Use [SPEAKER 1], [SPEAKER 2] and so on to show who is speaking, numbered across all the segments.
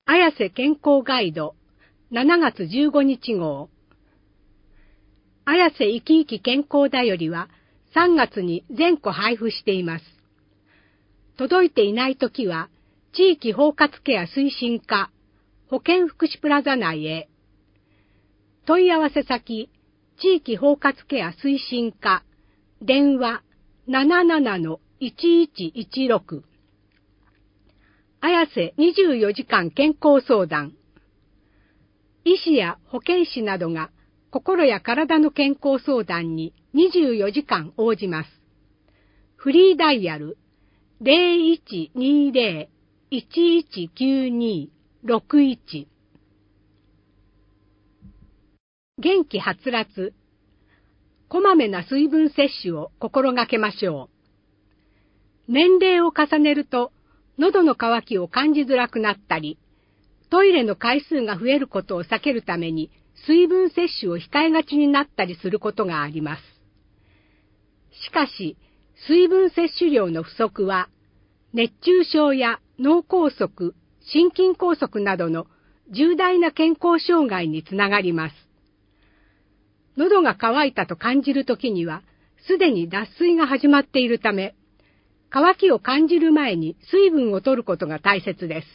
[SPEAKER 1] 綾瀬健康ガイド7月15日号。綾瀬いきいき健康だよりは3月に全個配布しています。届いていないときは地域包括ケア推進課保健福祉プラザ内へ。問い合わせ先地域包括ケア推進課電話 77-1116。綾瀬24時間健康相談。医師や保健師などが心や体の健康相談に24時間応じます。フリーダイヤル 0120-1192-61。元気はつらつ。こまめな水分摂取を心がけましょう。年齢を重ねると喉の渇きを感じづらくなったり、トイレの回数が増えることを避けるために水分摂取を控えがちになったりすることがあります。しかし、水分摂取量の不足は、熱中症や脳梗塞、心筋梗塞などの重大な健康障害につながります。喉が渇いたと感じるときには、すでに脱水が始まっているため、渇きを感じる前に水分を取ることが大切です。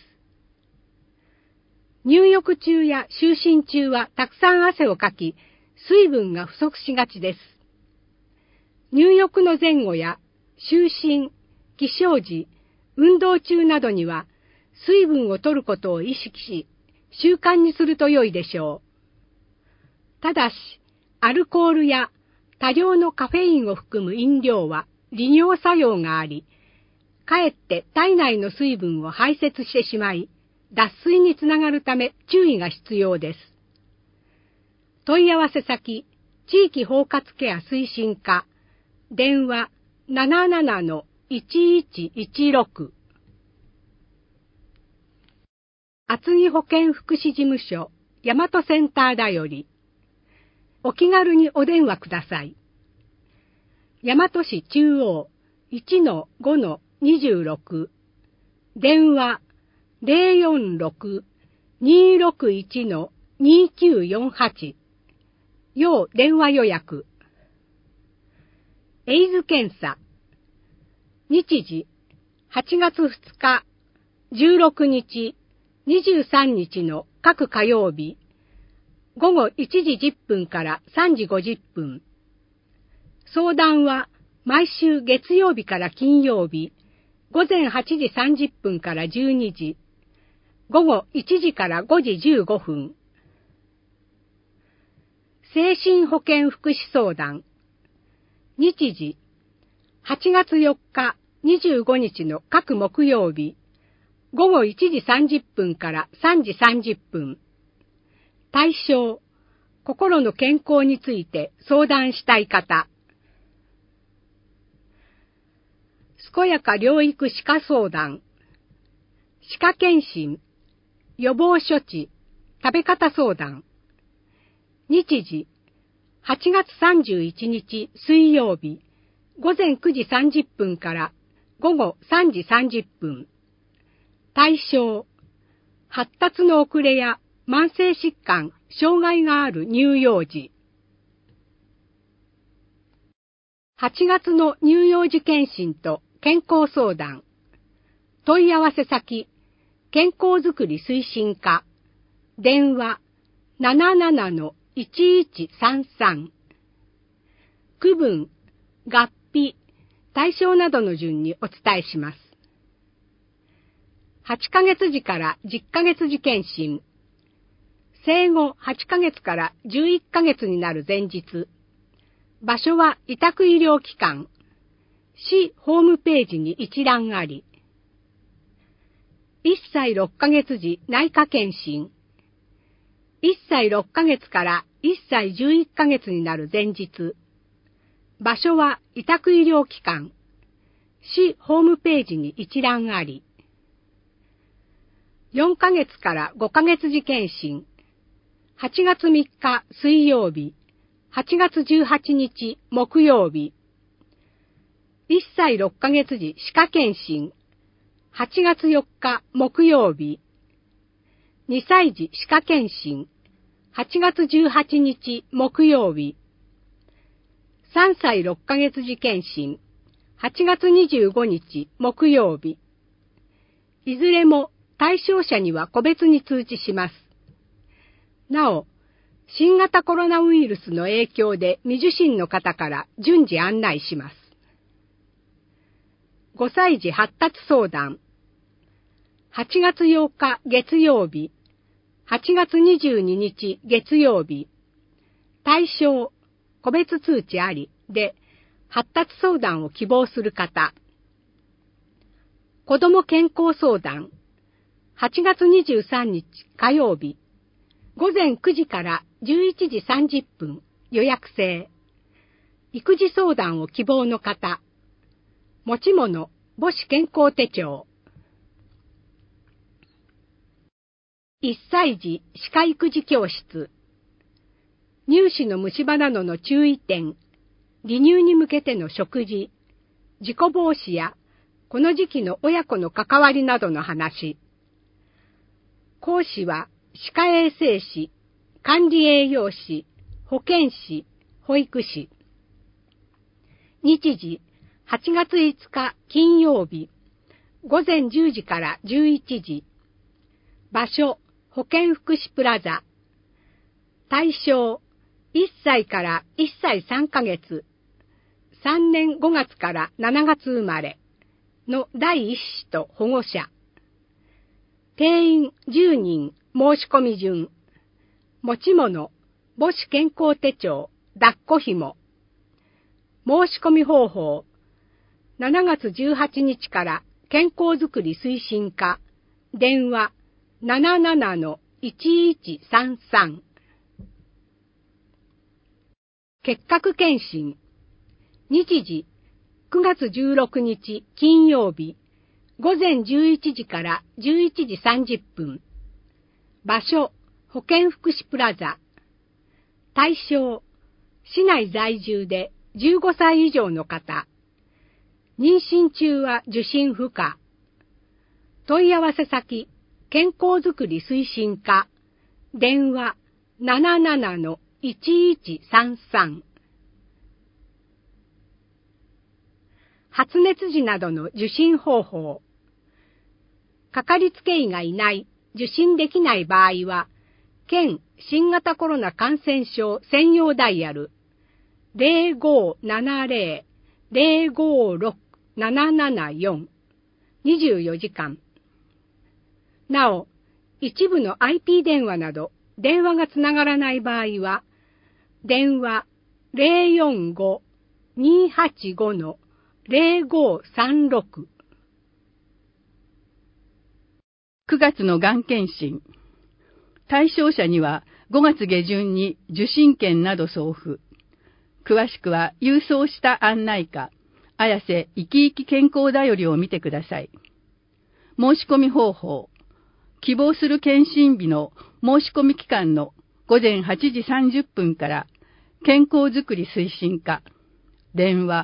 [SPEAKER 1] 入浴中や就寝中はたくさん汗をかき、水分が不足しがちです。入浴の前後や就寝、起床時、運動中などには水分を取ることを意識し、習慣にすると良いでしょう。ただし、アルコールや多量のカフェインを含む飲料は利尿作用があり、かえって体内の水分を排泄してしまい、脱水につながるため注意が必要です。問い合わせ先、地域包括ケア推進課、電話 77-1116。厚木保健福祉事務所、大和センターだより、お気軽にお電話ください。大和市中央 1-5-26。電話 046-261-2948。要電話予約。エイズ検査。日時8月2日、16日、23日の各火曜日。午後1時10分から3時50分。相談は毎週月曜日から金曜日、午前8時30分から12時、午後1時から5時15分。精神保健福祉相談。日時8月4日、25日の各木曜日、午後1時30分から3時30分。対象、心の健康について相談したい方。健やか療育歯科相談。歯科検診、予防処置、食べ方相談。日時、8月31日水曜日、午前9時30分から午後3時30分。対象、発達の遅れや慢性疾患、障害がある乳幼児。8月の乳幼児検診と健康相談。問い合わせ先、健康づくり推進課。電話 77-1133。区分、合併、対象などの順にお伝えします。8ヶ月時から10ヶ月時検診。生後8ヶ月から11ヶ月になる前日。場所は委託医療機関。市ホームページに一覧あり。1歳6ヶ月時内科検診。1歳6ヶ月から1歳11ヶ月になる前日。場所は委託医療機関。市ホームページに一覧あり。4ヶ月から5ヶ月時検診。8月3日水曜日、8月18日木曜日。1歳6ヶ月時歯科検診。8月4日木曜日。 2歳児歯科検診、8月18日木曜日。3歳6ヶ月児検診、8月25日木曜日。いずれも対象者には個別に通知します。なお、新型コロナウイルスの影響で未受診の方から順次案内します。5歳児発達相談、8月8日月曜日、8月22日月曜日、対象、個別通知ありで、発達相談を希望する方。子ども健康相談、8月23日火曜日、午前9時から11時30分予約制。育児相談を希望の方。持ち物、母子健康手帳。1歳児歯科育児教室。乳歯の虫歯などの注意点、離乳に向けての食事、事故防止やこの時期の親子の関わりなどの話。講師は歯科衛生士、管理栄養士、保健師、保育士。日時、8月5日金曜日、午前10時から11時。場所、保健福祉プラザ。対象、1歳から1歳3ヶ月、3年5月から7月生まれの第一子と保護者。定員10人申し込み順。持ち物、母子健康手帳、抱っこ紐。申し込み方法。7月18日から健康づくり推進課。電話 77-1133。結核検診。日時、9月16日金曜日、午前11時から11時30分。場所、保健福祉プラザ。対象、市内在住で15歳以上の方。妊娠中は受診不可。問い合わせ先、健康づくり推進課。電話 77-1133。発熱時などの受診方法。かかりつけ医がいない、受診できない場合は、県新型コロナ感染症専用ダイヤル 0570-056-774 24時間。なお、一部の IP 電話など電話がつながらない場合は、電話 045-285-0536。
[SPEAKER 2] 9月のがん検診。対象者には5月下旬に受診券など送付。詳しくは郵送した案内歌、綾瀬いきいき健康だよりを見てください。申し込み方法。希望する検診日の申し込み期間の午前8時30分から健康づくり推進課。電話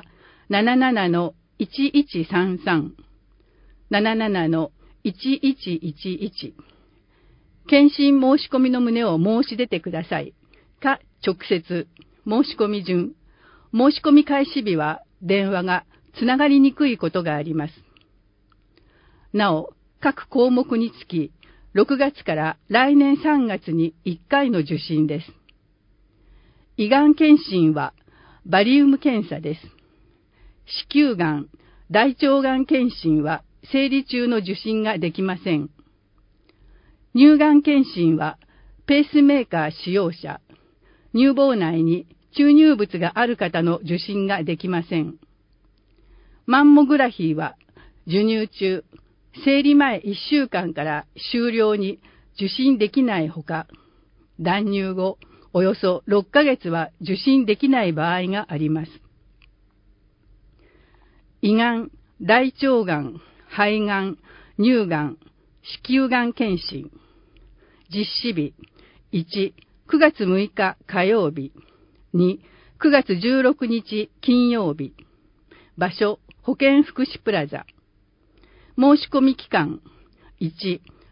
[SPEAKER 2] 77-1133。77-1111。検診申し込みの旨を申し出てください。か、直接、申し込み順。申し込み開始日は電話がつながりにくいことがあります。なお、各項目につき、6月から来年3月に1回の受診です。胃がん検診はバリウム検査です。子宮がん、大腸がん検診は生理中の受診ができません。乳がん検診はペースメーカー使用者、乳房内に注入物がある方の受診ができません。マンモグラフィーは授乳中、生理前1週間から終了に受診できないほか、断乳後およそ6ヶ月は受診できない場合があります。胃がん、大腸がん、肺がん、乳がん、子宮がん検診。実施日、1、9月6日火曜日。2、9月16日金曜日。場所、保健福祉プラザ。申し込み期間、1、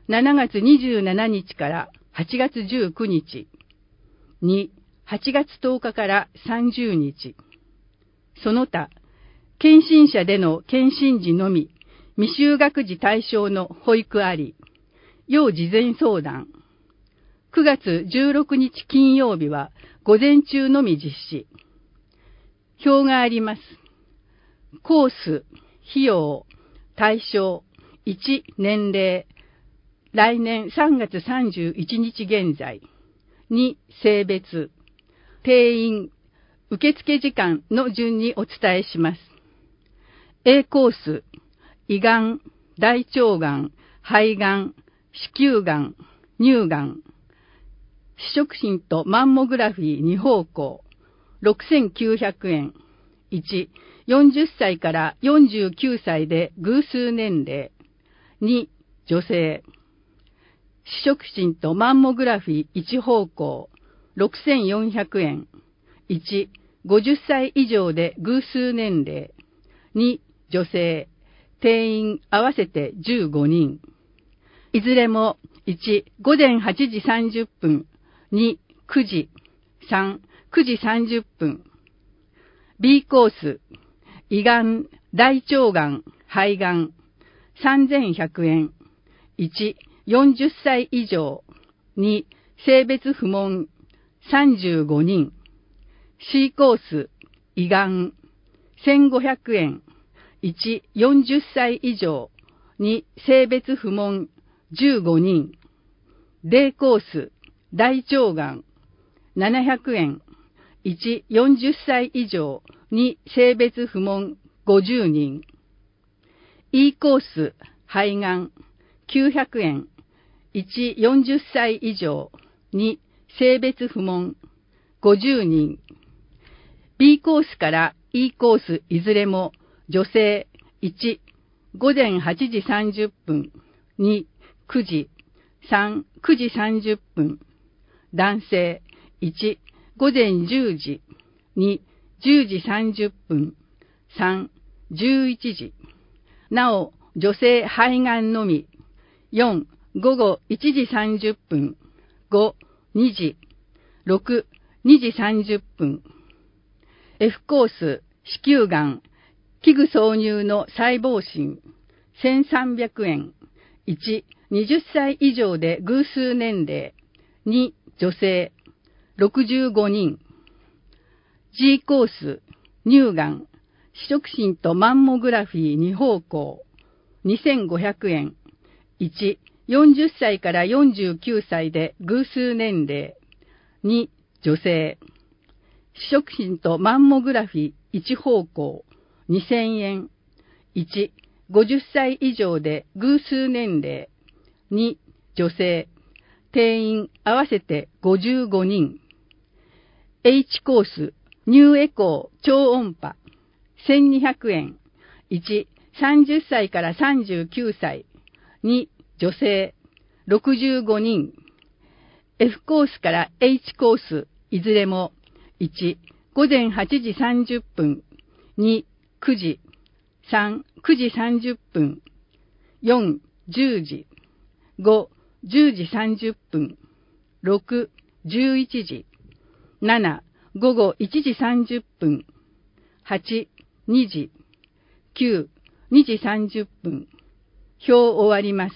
[SPEAKER 2] 7月27日から8月19日。2、8月10日から30日。その他、検診者での検診時のみ、未就学児対象の保育あり、要事前相談。9月16日金曜日は午前中のみ実施。表があります。コース、費用、対象、1、年齢、来年3月31日現在。2、性別、定員、受付時間の順にお伝えします。A コース、胃がん、大腸がん、肺がん、子宮がん、乳がん、視触診とマンモグラフィー2方向、6900円。1、40歳から49歳で偶数年齢。2、女性。視触診とマンモグラフィー1方向、6400円。1、50歳以上で偶数年齢。2、女性。定員合わせて15人。いずれも1、午前8時30分。2、9時。3、9時30分。B コース、胃がん、大腸がん、肺がん、3100円。1、40歳以上。2、性別不問、35人。C コース、胃がん、1500円。1、40歳以上。2、性別不問、15人。D コース、大腸がん、700円。1、40歳以上。2、性別不問、50人。E コース、肺がん、900円。1、40歳以上。2、性別不問、50人。B コースから E コースいずれも、女性、1、午前8時30分。2、9時。3、9時30分。男性、1、午前10時。2、10時30分。3、11時。なお、女性肺がんのみ。4、午後1時30分。5、2時。6、2時30分。F コース、子宮がん、器具挿入の細胞診、1300円。1、20歳以上で偶数年齢。2、女性、65人。G コース、乳がん、視触診とマンモグラフィー2方向、2500円。1、40歳から49歳で偶数年齢。2、女性。視触診とマンモグラフィー1方向、2000円。1、50歳以上で偶数年齢。2、女性。定員合わせて55人。H コース、ニューエコー超音波、1200円。1、30歳から39歳。2、女性、65人。F コースから H コース、いずれも、1、午前8時30分。2、9時。3、9時30分。4、10時。5、10時30分。6、11時。7、午後1時30分。8、2時。9、2時30分。表終わります。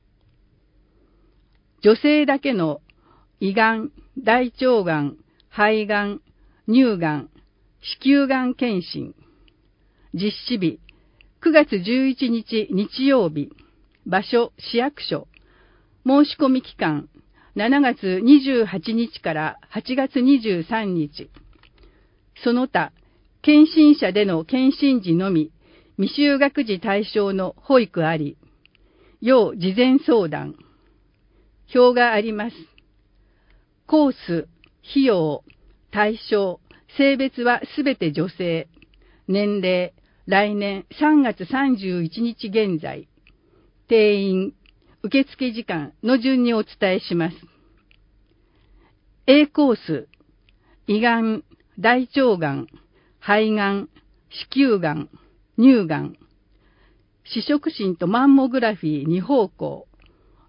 [SPEAKER 2] 女性だけの胃がん、大腸がん、肺がん、乳がん、子宮がん検診。実施日、9月11日日曜日。場所、市役所。申し込み期間、7月28日から8月23日。その他、検診者での検診時のみ、未就学児対象の保育あり。要事前相談。表があります。コース、費用、対象、性別はすべて女性。年齢、来年3月31日現在。定員、受付時間の順にお伝えします。A コース、胃がん、大腸がん、肺がん、子宮がん、乳がん。視触診とマンモグラフィー2方向、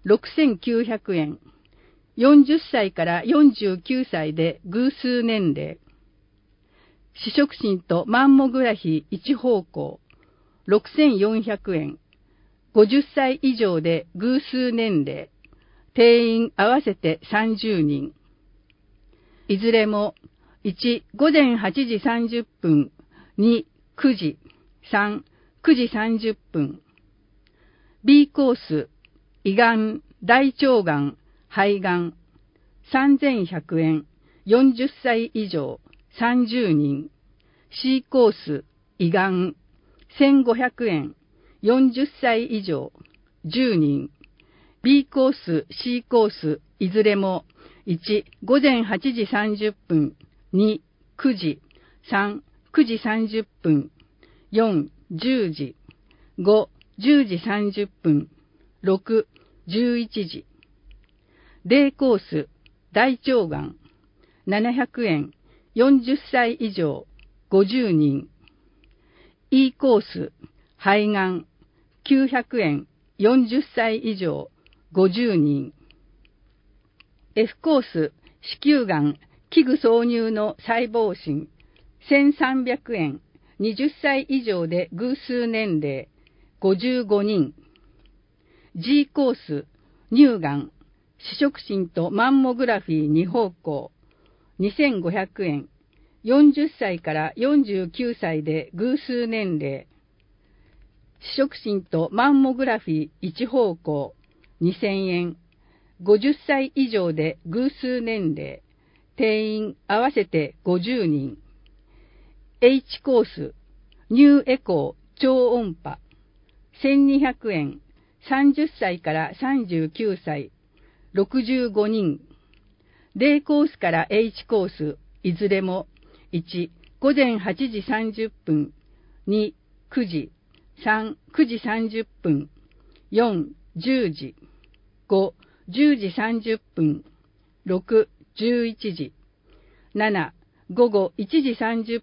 [SPEAKER 2] 6900円。40歳から49歳で偶数年齢。視触診とマンモグラフィー1方向。6400円。50歳以上で偶数年齢。定員合わせて30人。いずれも1、午前8時30分、2、9時、3、9時30分。B コース、胃がん、大腸がん、肺がん、3100円、40歳以上、30人。C コース、胃がん、1500円、40歳以上、10人。B コース、C コース、いずれも、1、午前8時30分、2、9時、3、9時30分、4、10時、5、10時30分、6、11時。D コース、大腸がん、700円、40歳以上、50人。E コース、肺がん、900円、40歳以上、50人。F コース、子宮がん、器具挿入の細胞診、1300円、20歳以上で偶数年齢、55人。G コース、乳がん、視触診とマンモグラフィー2方向、2500円、40歳から49歳で偶数年齢。視触診とマンモグラフィー1方向、2000円。50歳以上で偶数年齢。定員合わせて50人。H コース、ニューエコー超音波。1200円。30歳から39歳。65人。D コースから H コース、いずれも、1、午前8時30分。2、9時。3、9時30分。4、10時。5、10時30分。6、11時。7、午後1時30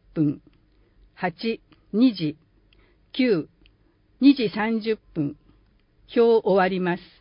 [SPEAKER 2] 分。8、2時。9、2時30分。表終わります。